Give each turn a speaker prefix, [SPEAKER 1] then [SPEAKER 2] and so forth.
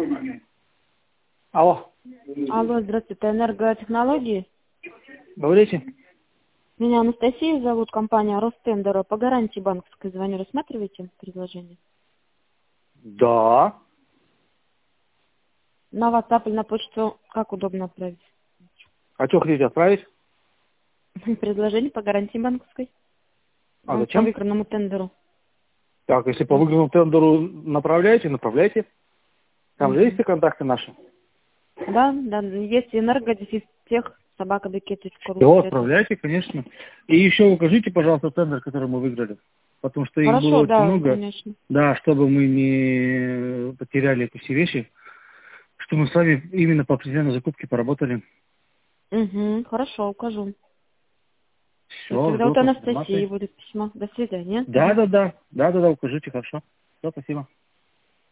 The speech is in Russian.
[SPEAKER 1] Алло,
[SPEAKER 2] Алло, здравствуйте, энерготехнологии.
[SPEAKER 1] говорите?
[SPEAKER 2] Меня Анастасия зовут, компания Ростендера. По гарантии банковской звоню. Рассматриваете предложение?
[SPEAKER 1] Да.
[SPEAKER 2] На WhatsApp или на почту как удобно отправить?
[SPEAKER 1] А что хотите отправить?
[SPEAKER 2] Предложение по гарантии банковской.
[SPEAKER 1] А
[SPEAKER 2] По
[SPEAKER 1] зачем?
[SPEAKER 2] выигранному тендеру.
[SPEAKER 1] Так, если по выигранному тендеру направляйте. Там же есть все контакты наши.
[SPEAKER 2] Да, есть энергодефистех, собакабекет.ру.
[SPEAKER 1] Все, отправляйте, конечно. И еще укажите, пожалуйста, тендер, который мы выиграли. Потому что их было
[SPEAKER 2] Хорошо,
[SPEAKER 1] очень
[SPEAKER 2] да,
[SPEAKER 1] много.
[SPEAKER 2] конечно.
[SPEAKER 1] Да, чтобы мы не потеряли эти все вещи. Что мы с вами именно по определенной закупке поработали.
[SPEAKER 2] Хорошо, укажу.
[SPEAKER 1] Все,
[SPEAKER 2] Тогда
[SPEAKER 1] жду
[SPEAKER 2] вот
[SPEAKER 1] от вас
[SPEAKER 2] Анастасии
[SPEAKER 1] информации.
[SPEAKER 2] будет письмо. До свидания.
[SPEAKER 1] Да, укажите, хорошо. Все, спасибо.